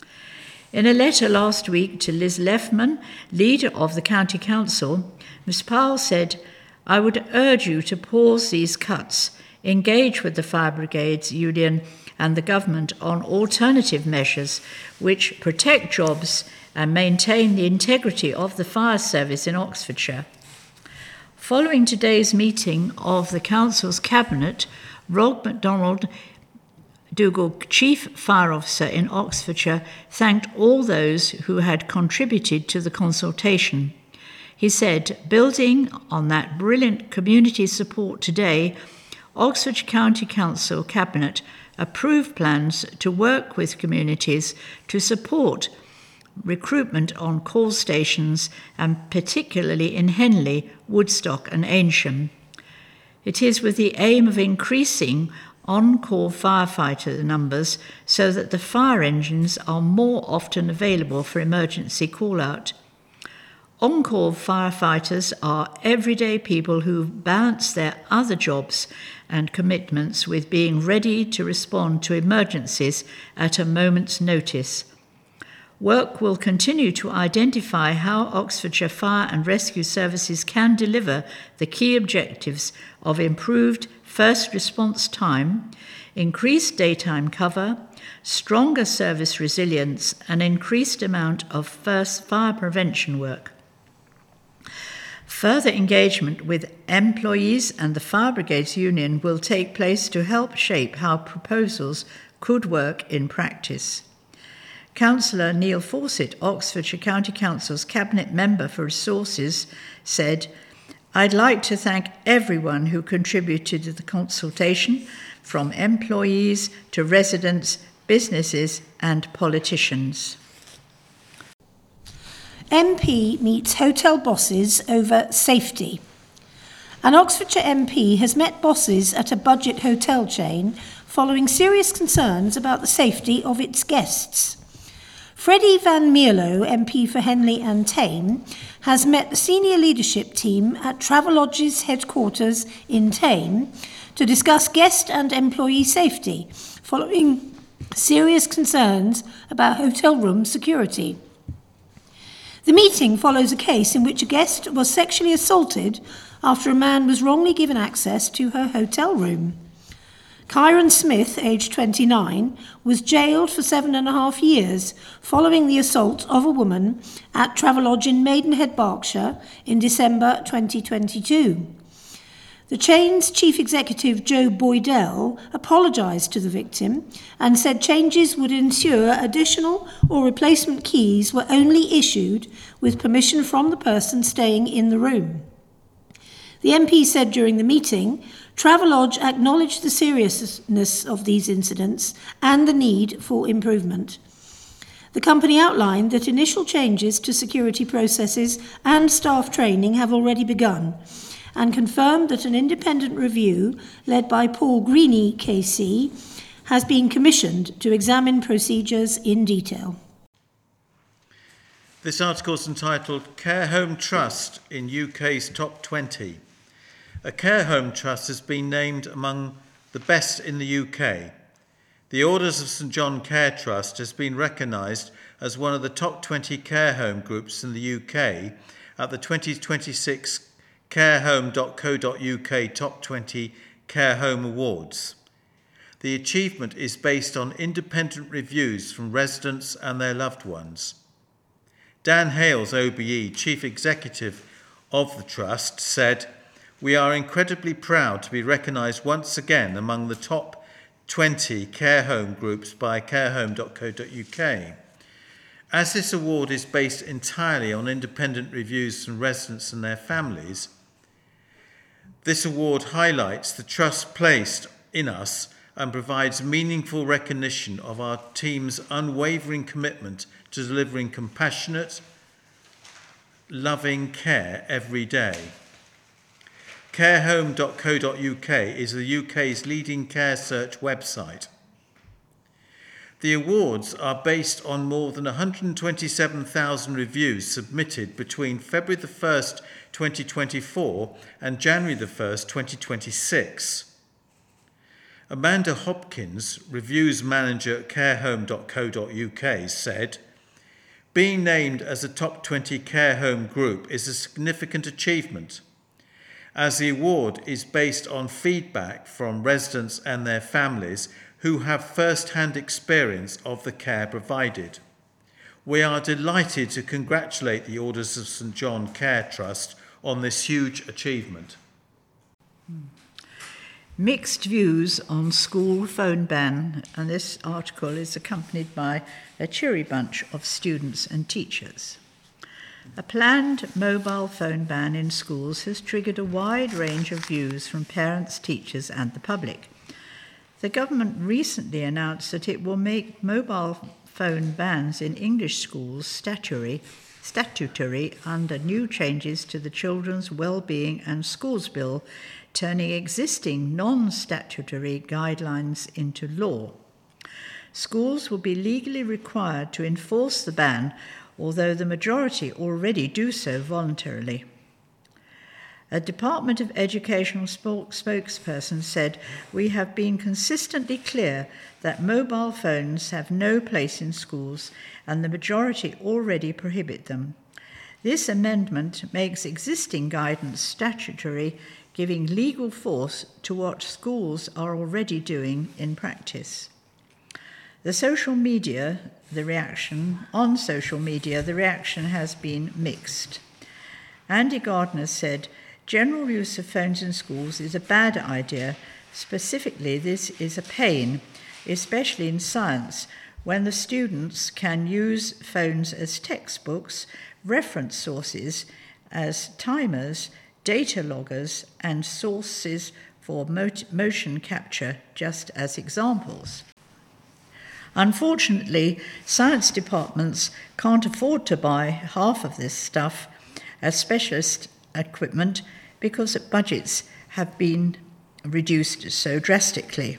In a letter last week to Liz Leffman, leader of the County Council, Miz Powell said, "I would urge you to pause these cuts, engage with the Fire Brigades Union and the government on alternative measures which protect jobs and maintain the integrity of the fire service in Oxfordshire." Following today's meeting of the Council's Cabinet, Rob MacDonald, Dougal, Chief Fire Officer in Oxfordshire, thanked all those who had contributed to the consultation. He said, "Building on that brilliant community support today, Oxfordshire County Council Cabinet approved plans to work with communities to support recruitment on call stations, and particularly in Henley, Woodstock and Aynsham. It is with the aim of increasing on-call firefighter numbers so that the fire engines are more often available for emergency call-out. On-call firefighters are everyday people who balance their other jobs and commitments with being ready to respond to emergencies at a moment's notice. Work will continue to identify how Oxfordshire Fire and Rescue Services can deliver the key objectives of improved first response time, increased daytime cover, stronger service resilience, and increased amount of first fire prevention work. Further engagement with employees and the Fire Brigades Union will take place to help shape how proposals could work in practice. Councillor Neil Fawcett, Oxfordshire County Council's Cabinet Member for Resources, said, "I'd like to thank everyone who contributed to the consultation, from employees to residents, businesses and politicians." M P meets hotel bosses over safety. An Oxfordshire M P has met bosses at a budget hotel chain following serious concerns about the safety of its guests. Freddie Van Mierlo, M P for Henley and Thame, has met the senior leadership team at Travelodge's headquarters in Thame to discuss guest and employee safety following serious concerns about hotel room security. The meeting follows a case in which a guest was sexually assaulted after a man was wrongly given access to her hotel room. Kyron Smith, aged twenty-nine, was jailed for seven and a half years following the assault of a woman at Travelodge in Maidenhead, Berkshire, in December twenty twenty-two. The chain's chief executive, Joe Boydell, apologised to the victim and said changes would ensure additional or replacement keys were only issued with permission from the person staying in the room. The M P said during the meeting, Travelodge acknowledged the seriousness of these incidents and the need for improvement. The company outlined that initial changes to security processes and staff training have already begun, and confirmed that an independent review led by Paul Greeny K C has been commissioned to examine procedures in detail. This article is entitled Care Home Trust in U K's Top twenty. A care home trust has been named among the best in the U K. The Orders of St John Care Trust has been recognised as one of the top twenty care home groups in the U K at the twenty twenty-six carehome dot co dot U K Top twenty Care Home Awards. The achievement is based on independent reviews from residents and their loved ones. Dan Hales, O B E, Chief Executive of the Trust, said, "We are incredibly proud to be recognised once again among the top twenty care home groups by carehome dot co dot U K. As this award is based entirely on independent reviews from residents and their families, this award highlights the trust placed in us and provides meaningful recognition of our team's unwavering commitment to delivering compassionate, loving care every day. carehome dot co dot uk is the U K's leading care search website. The awards are based on more than one hundred twenty-seven thousand reviews submitted between February the first, twenty twenty-four and January the first, twenty twenty-six. Amanda Hopkins, reviews manager at carehome dot co dot uk, said, "Being named as a top twenty care home group is a significant achievement, as the award is based on feedback from residents and their families who have first-hand experience of the care provided. We are delighted to congratulate the Orders of St John Care Trust on this huge achievement." Mixed views on school phone ban, and this article is accompanied by a cheery bunch of students and teachers. A planned mobile phone ban in schools has triggered a wide range of views from parents, teachers and the public. The government recently announced that it will make mobile phone bans in English schools statutory, statutory under new changes to the Children's Wellbeing and Schools Bill, turning existing non-statutory guidelines into law. Schools will be legally required to enforce the ban, although the majority already do so voluntarily. A Department of Educational spokesperson said, "We have been consistently clear that mobile phones have no place in schools, and the majority already prohibit them. This amendment makes existing guidance statutory, giving legal force to what schools are already doing in practice." The social media, the reaction, on social media, the reaction has been mixed. Andy Gardner said, "General use of phones in schools is a bad idea. Specifically, this is a pain, especially in science, when the students can use phones as textbooks, reference sources, as timers, data loggers, and sources for motion capture, just as examples. Unfortunately, science departments can't afford to buy half of this stuff as specialist equipment because budgets have been reduced so drastically."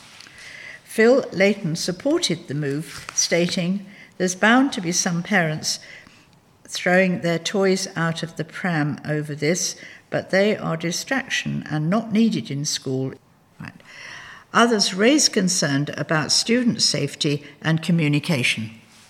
Phil Layton supported the move, stating, "There's bound to be some parents throwing their toys out of the pram over this, but they are distraction and not needed in school." Right. Others raised concern about student safety and communication.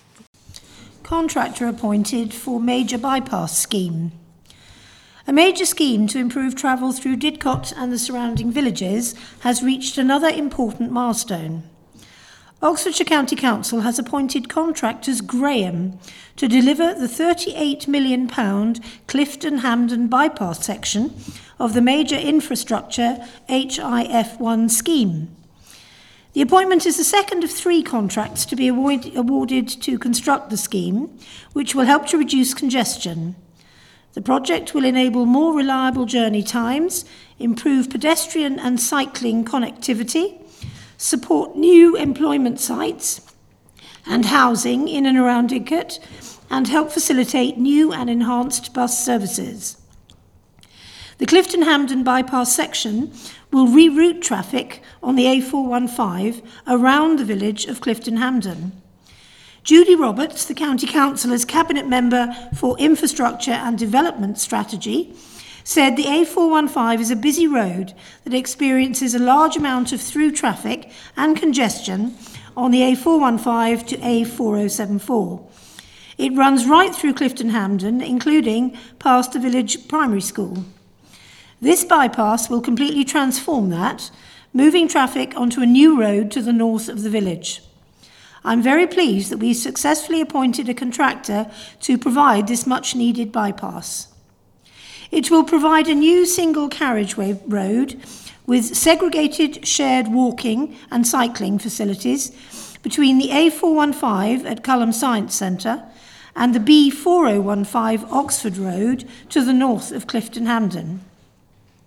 Contractor appointed for major bypass scheme. A major scheme to improve travel through Didcot and the surrounding villages has reached another important milestone. Oxfordshire County Council has appointed contractors Graham to deliver the thirty-eight million pounds Clifton Hampden bypass section of the Major Infrastructure H I F one scheme. The appointment is the second of three contracts to be award- awarded to construct the scheme, which will help to reduce congestion. The project will enable more reliable journey times, improve pedestrian and cycling connectivity, support new employment sites and housing in and around Didcot, and help facilitate new and enhanced bus services. The Clifton Hampden bypass section will reroute traffic on the A four fifteen around the village of Clifton Hampden. Judy Roberts, the County Councillor's Cabinet Member for Infrastructure and Development Strategy, said the A four fifteen is a busy road that experiences a large amount of through traffic and congestion on the A four fifteen to A four oh seven four. It runs right through Clifton Hampden, including past the village primary school. This bypass will completely transform that, moving traffic onto a new road to the north of the village. I'm very pleased that we successfully appointed a contractor to provide this much-needed bypass. It will provide a new single carriageway road with segregated shared walking and cycling facilities between the A four fifteen at Culham Science Centre and the B four oh fifteen Oxford Road to the north of Clifton Hampden.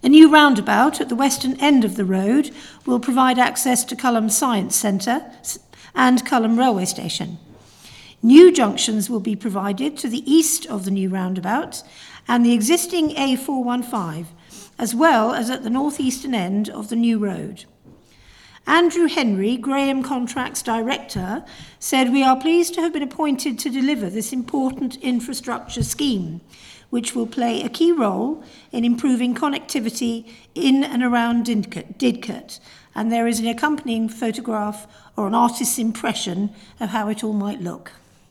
A new roundabout at the western end of the road will provide access to Culham Science Centre and Culham Railway Station. New junctions will be provided to the east of the new roundabout and the existing A four fifteen, as well as at the northeastern end of the new road. Andrew Henry, Graham Contracts Director, said, "We are pleased to have been appointed to deliver this important infrastructure scheme, which will play a key role in improving connectivity in and around Didcot." And there is an accompanying photograph or an artist's impression of how it all might look.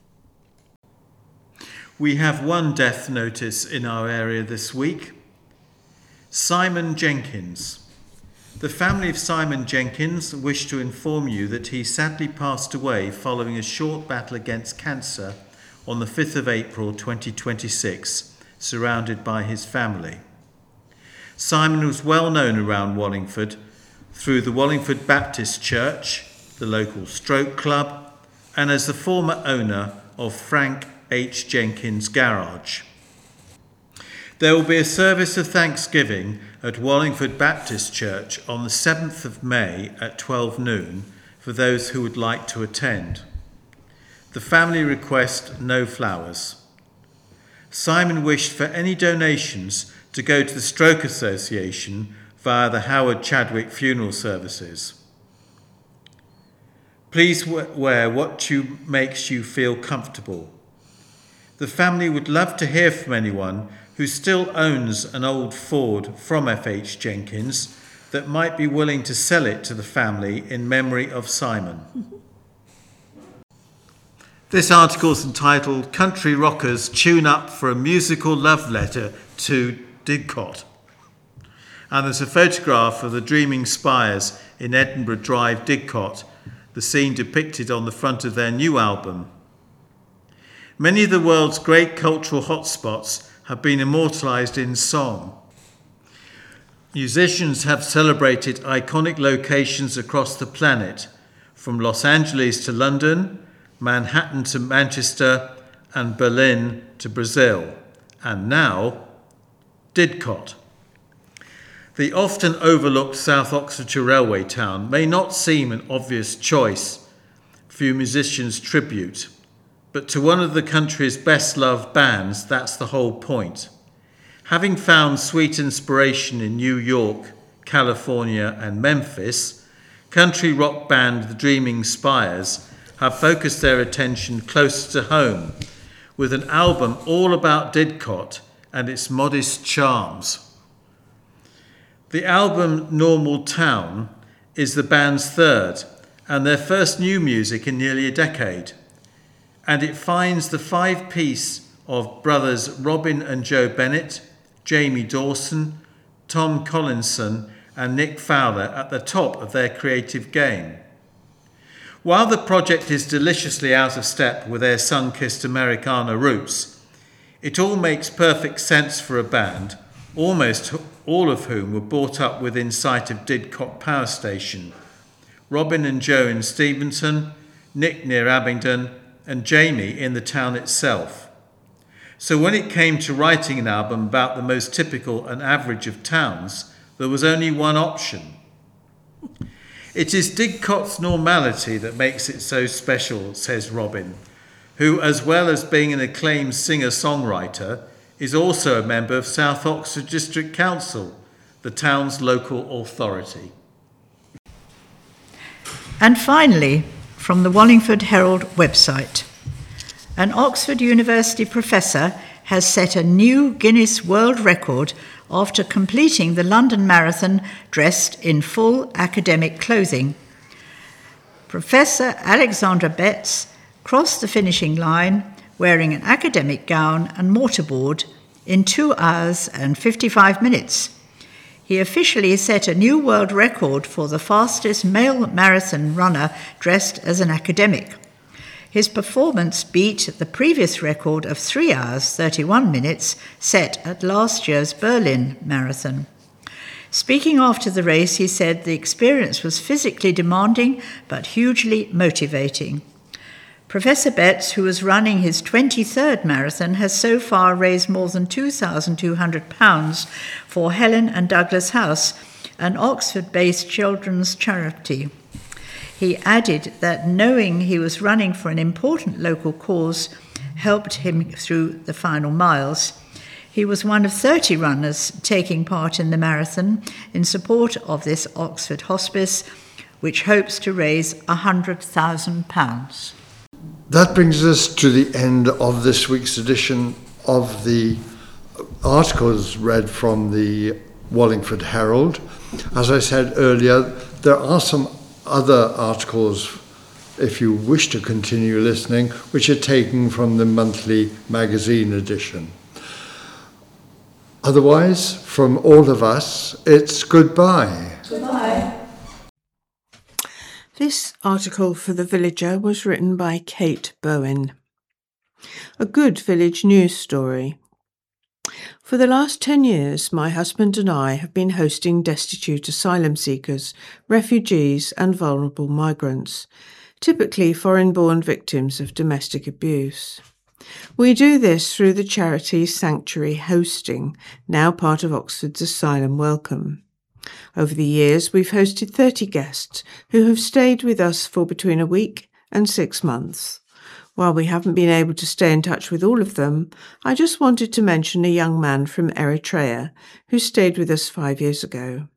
We have one death notice in our area this week. Simon Jenkins. The family of Simon Jenkins wish to inform you that he sadly passed away following a short battle against cancer on the fifth of April twenty twenty-six, surrounded by his family. Simon was well known around Wallingford through the Wallingford Baptist Church, the local stroke club, and as the former owner of Frank H. Jenkins Garage. There will be a service of thanksgiving at Wallingford Baptist Church on the seventh of May at twelve noon for those who would like to attend. The family request no flowers. Simon wished for any donations to go to the Stroke Association via the Howard Chadwick funeral services. Please wear what you, makes you feel comfortable. The family would love to hear from anyone who still owns an old Ford from F H Jenkins that might be willing to sell it to the family in memory of Simon. This article is entitled "Country Rockers Tune Up for a Musical Love Letter to Didcot." And there's a photograph of the Dreaming Spires in Edinburgh Drive, Didcot, the scene depicted on the front of their new album. Many of the world's great cultural hotspots have been immortalised in song. Musicians have celebrated iconic locations across the planet, from Los Angeles to London, Manhattan to Manchester, and Berlin to Brazil, and now Didcot. The often overlooked South Oxfordshire railway town may not seem an obvious choice for a musician's tribute, but to one of the country's best-loved bands, that's the whole point. Having found sweet inspiration in New York, California, and Memphis, country rock band The Dreaming Spires have focused their attention closer to home with an album all about Didcot and its modest charms. The album Normal Town is the band's third and their first new music in nearly a decade, and it finds the five-piece of brothers Robin and Joe Bennett, Jamie Dawson, Tom Collinson, and Nick Fowler at the top of their creative game. While the project is deliciously out of step with their sun-kissed Americana roots, it all makes perfect sense for a band, almost all of whom were brought up within sight of Didcot Power Station. Robin and Joe in Steventon, Nick near Abingdon, and Jamie in the town itself. So when it came to writing an album about the most typical and average of towns, there was only one option. It is Didcot's normality that makes it so special, says Robin, who, as well as being an acclaimed singer-songwriter, is also a member of South Oxford District Council, the town's local authority. And finally, from the Wallingford Herald website, an Oxford University professor has set a new Guinness World Record after completing the London Marathon dressed in full academic clothing. Professor Alexandra Betts crossed the finishing line wearing an academic gown and mortarboard in two hours and fifty-five minutes. He officially set a new world record for the fastest male marathon runner dressed as an academic. His performance beat the previous record of three hours, thirty-one minutes, set at last year's Berlin Marathon. Speaking after the race, he said the experience was physically demanding but hugely motivating. Professor Betts, who is running his twenty-third marathon, has so far raised more than two thousand two hundred pounds for Helen and Douglas House, an Oxford-based children's charity. He added that knowing he was running for an important local cause helped him through the final miles. He was one of thirty runners taking part in the marathon in support of this Oxford hospice, which hopes to raise one hundred thousand pounds. That brings us to the end of this week's edition of the articles read from the Wallingford Herald. As I said earlier, there are some other articles, if you wish to continue listening, which are taken from the monthly magazine edition. Otherwise, from all of us, it's goodbye. Goodbye. This article for The Villager was written by Kate Bowen. A good village news story. For the last ten years, my husband and I have been hosting destitute asylum seekers, refugees and vulnerable migrants, typically foreign-born victims of domestic abuse. We do this through the charity Sanctuary Hosting, now part of Oxford's Asylum Welcome. Over the years, we've hosted thirty guests who have stayed with us for between a week and six months. While we haven't been able to stay in touch with all of them, I just wanted to mention a young man from Eritrea who stayed with us five years ago.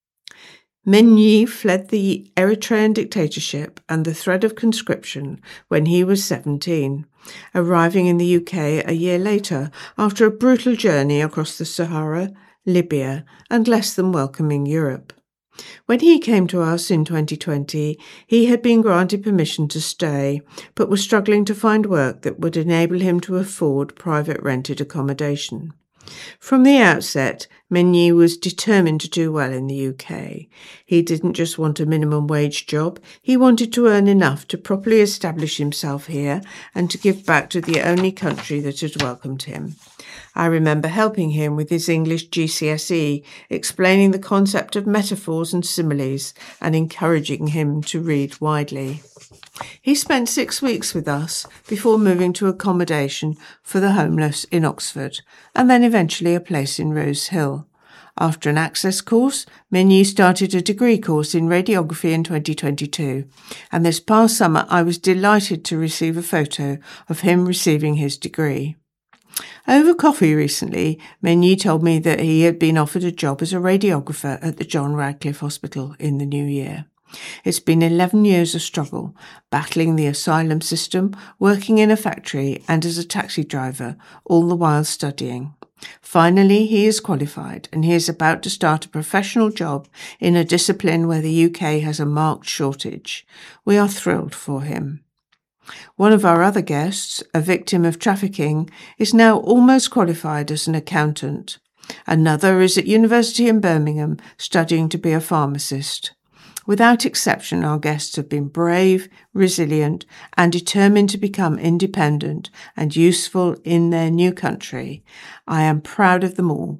Menyi fled the Eritrean dictatorship and the threat of conscription when he was seventeen, arriving in the U K a year later after a brutal journey across the Sahara, Libya, and less than welcoming Europe. When he came to us in twenty twenty, he had been granted permission to stay, but was struggling to find work that would enable him to afford private rented accommodation. From the outset, Menyi was determined to do well in the U K. He didn't just want a minimum wage job, he wanted to earn enough to properly establish himself here and to give back to the only country that had welcomed him. I remember helping him with his English G C S E, explaining the concept of metaphors and similes and encouraging him to read widely. He spent six weeks with us before moving to accommodation for the homeless in Oxford, and then eventually a place in Rose Hill. After an access course, Menyi started a degree course in radiography in twenty twenty-two, and this past summer I was delighted to receive a photo of him receiving his degree. Over coffee recently, Menyi told me that he had been offered a job as a radiographer at the John Radcliffe Hospital in the new year. It's been eleven years of struggle, battling the asylum system, working in a factory and as a taxi driver, all the while studying. Finally, he is qualified and he is about to start a professional job in a discipline where the U K has a marked shortage. We are thrilled for him. One of our other guests, a victim of trafficking, is now almost qualified as an accountant. Another is at university in Birmingham, studying to be a pharmacist. Without exception, our guests have been brave, resilient, and determined to become independent and useful in their new country. I am proud of them all.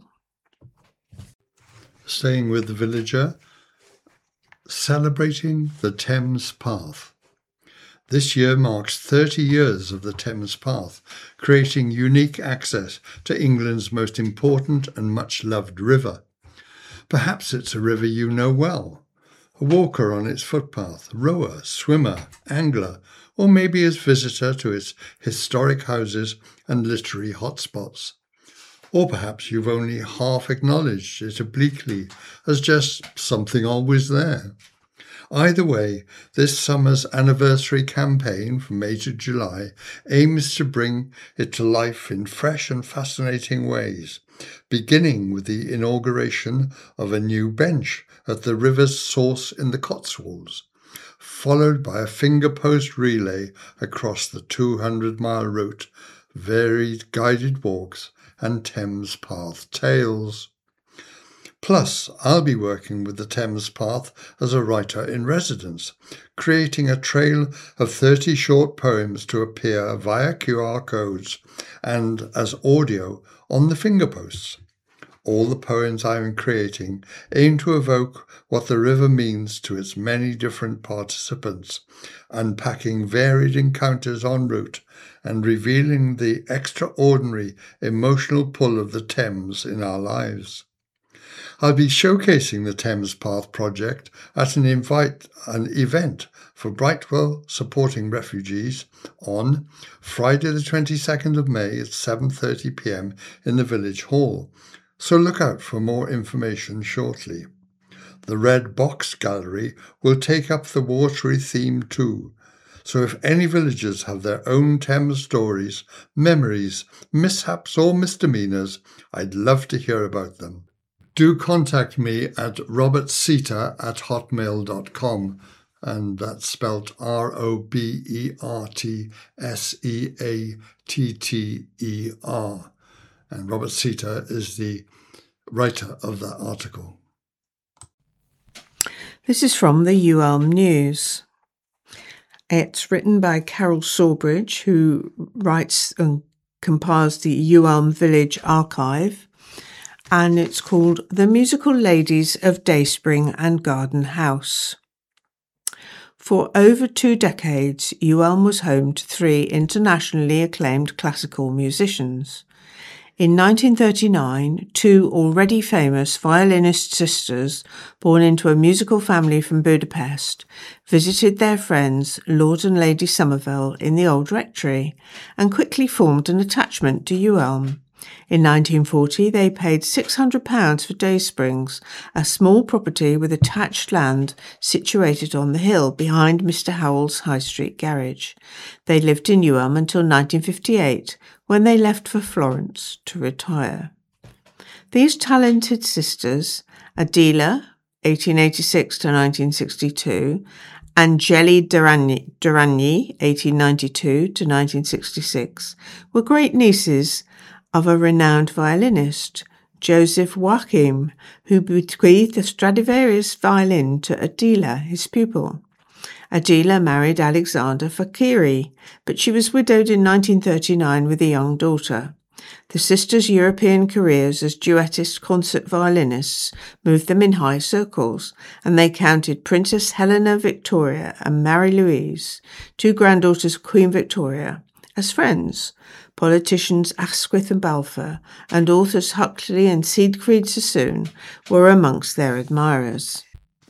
Staying with the Villager, celebrating the Thames Path. This year marks thirty years of the Thames Path, creating unique access to England's most important and much-loved river. Perhaps it's a river you know well. A walker on its footpath, rower, swimmer, angler, or maybe as visitor to its historic houses and literary hotspots. Or perhaps you've only half acknowledged it obliquely as just something always there. Either way, this summer's anniversary campaign from May to July aims to bring it to life in fresh and fascinating ways, beginning with the inauguration of a new bench at the river's source in the Cotswolds, followed by a finger-post relay across the two hundred mile route, varied guided walks and Thames Path tales. Plus, I'll be working with the Thames Path as a writer-in-residence, creating a trail of thirty short poems to appear via Q R codes and as audio on the fingerposts. All the poems I am creating aim to evoke what the river means to its many different participants, unpacking varied encounters en route and revealing the extraordinary emotional pull of the Thames in our lives. I'll be showcasing the Thames Path project at an invite an event for Brightwell supporting refugees on Friday the twenty-second of May at seven thirty p m in the Village Hall, so look out for more information shortly. The Red Box Gallery will take up the watery theme too, so if any villagers have their own Thames stories, memories, mishaps or misdemeanours, I'd love to hear about them. Do contact me at robertseta at hotmail dot com, and that's spelt R O B E R T S E A T T E R. And Robert Seta is the writer of that article. This is from the UElm News. It's written by Carol Sawbridge, who writes and compiles the UElm Village Archive, and it's called The Musical Ladies of Dayspring and Garden House. For over two decades, UElm was home to three internationally acclaimed classical musicians. In nineteen thirty-nine, two already famous violinist sisters, born into a musical family from Budapest, visited their friends Lord and Lady Somerville in the old rectory and quickly formed an attachment to UElm. In nineteen forty, they paid six hundred pounds for Daysprings, a small property with attached land situated on the hill behind Mister Howell's High Street garage. They lived in UElm until nineteen fifty-eight, when they left for Florence to retire. These talented sisters, Adela, eighteen eighty-six to nineteen sixty-two, and Jelly Durrani, eighteen ninety-two to nineteen sixty-six, were great nieces of a renowned violinist, Joseph Joachim, who bequeathed the Stradivarius violin to Adela, his pupil. Adela married Alexander Fakiri, but she was widowed in nineteen thirty-nine with a young daughter. The sisters' European careers as duettist concert violinists moved them in high circles, and they counted Princess Helena Victoria and Marie Louise, two granddaughters of Queen Victoria, as friends. Politicians Asquith and Balfour and authors Huxley and Siegfried Sassoon were amongst their admirers.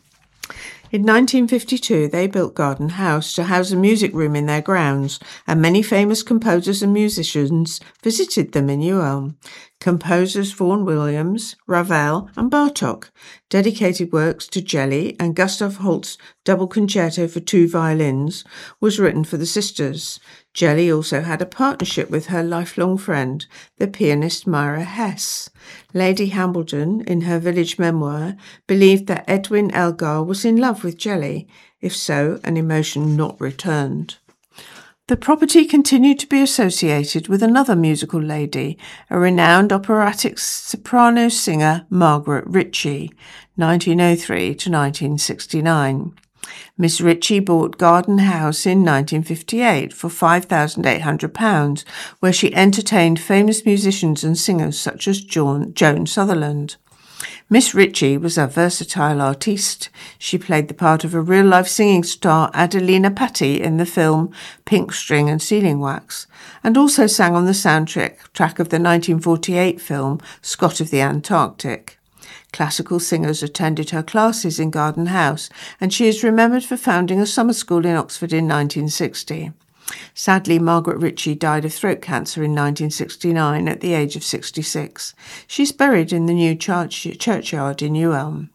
In nineteen fifty-two, they built Garden House to house a music room in their grounds, and many famous composers and musicians visited them in UElm. Composers Vaughan Williams, Ravel and Bartók dedicated works to Jelly, and Gustav Holst's double concerto for two violins was written for the sisters. Jelly also had a partnership with her lifelong friend, the pianist Myra Hess. Lady Hambledon, in her village memoir, believed that Edwin Elgar was in love with Jelly, if so, an emotion not returned. The property continued to be associated with another musical lady, a renowned operatic soprano singer, Margaret Ritchie, nineteen oh three to nineteen sixty-nine. Miss Ritchie bought Garden House in nineteen fifty-eight for five thousand eight hundred pounds, where she entertained famous musicians and singers such as John, Joan Sutherland. Miss Ritchie was a versatile artiste. She played the part of a real-life singing star Adelina Patti in the film Pink String and Sealing Wax, and also sang on the soundtrack track of the nineteen forty-eight film Scott of the Antarctic. Classical singers attended her classes in Garden House, and she is remembered for founding a summer school in Oxford in nineteen sixty. Sadly, Margaret Ritchie died of throat cancer in nineteen sixty-nine at the age of sixty-six. She's buried in the new church- churchyard in UElm.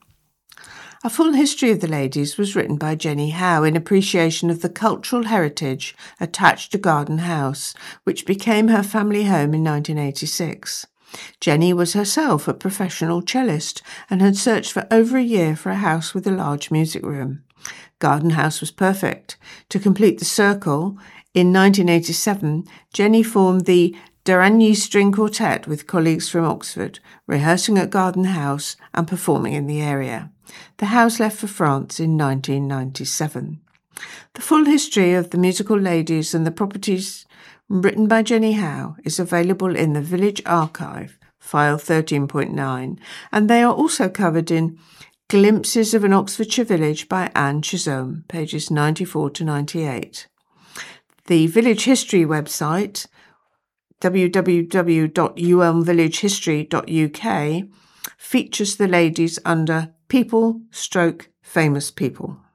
A full history of the ladies was written by Jenny Howe in appreciation of the cultural heritage attached to Garden House, which became her family home in nineteen eighty-six. Jenny was herself a professional cellist and had searched for over a year for a house with a large music room. Garden House was perfect. To complete the circle, in nineteen eighty-seven, Jenny formed the Durrani String Quartet with colleagues from Oxford, rehearsing at Garden House and performing in the area. The house left for France in nineteen ninety-seven. The full history of the musical ladies and the properties written by Jenny Howe is available in the Village Archive file thirteen point nine, and they are also covered in Glimpses of an Oxfordshire Village by Anne Chisholm, pages ninety-four to ninety-eight. The Village History website, w w w dot u elm village history dot u k, features the ladies under People stroke Famous People.